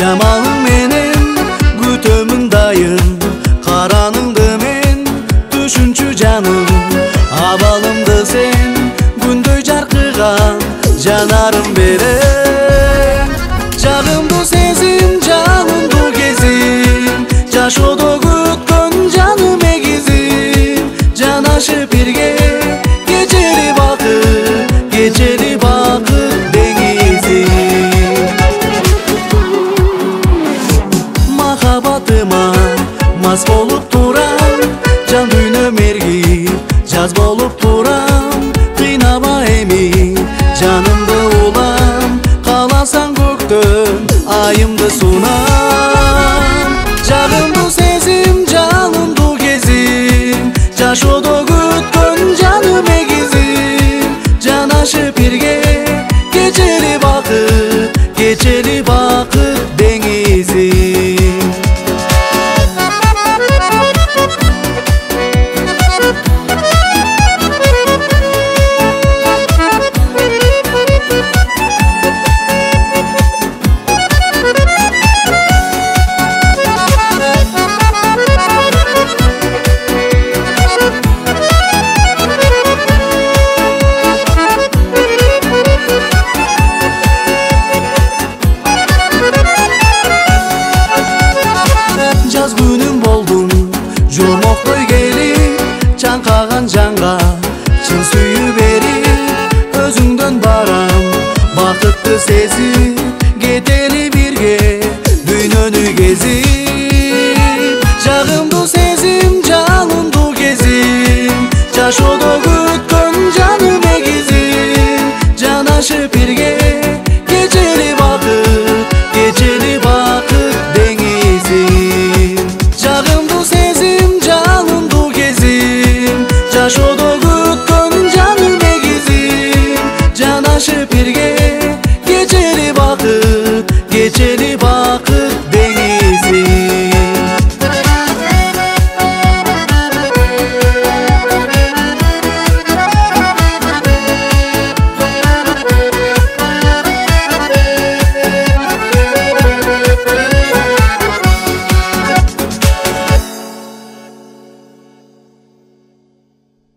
Жамалың менен күтөмүн дайым, караныңды мен түшүнчү жаным. Абалымды сен күндөй жаркыган жанарым берем. Жагымды сезим, жалындуу кезим, жашоодо күткөн жаным эгизим. Жанашып бирге кечели бакыт деңизим. Махаббатыма мас болуп турам, жан дүйнөм эргип жаз болуп турам. Кыйнама эми жанымды улам, кааласаң көктөн айымды сунам. Жагымды сезим, жалындуу кезим, жашоодо күткөн жаным эгизим. Жанашып бирге кечели бакыт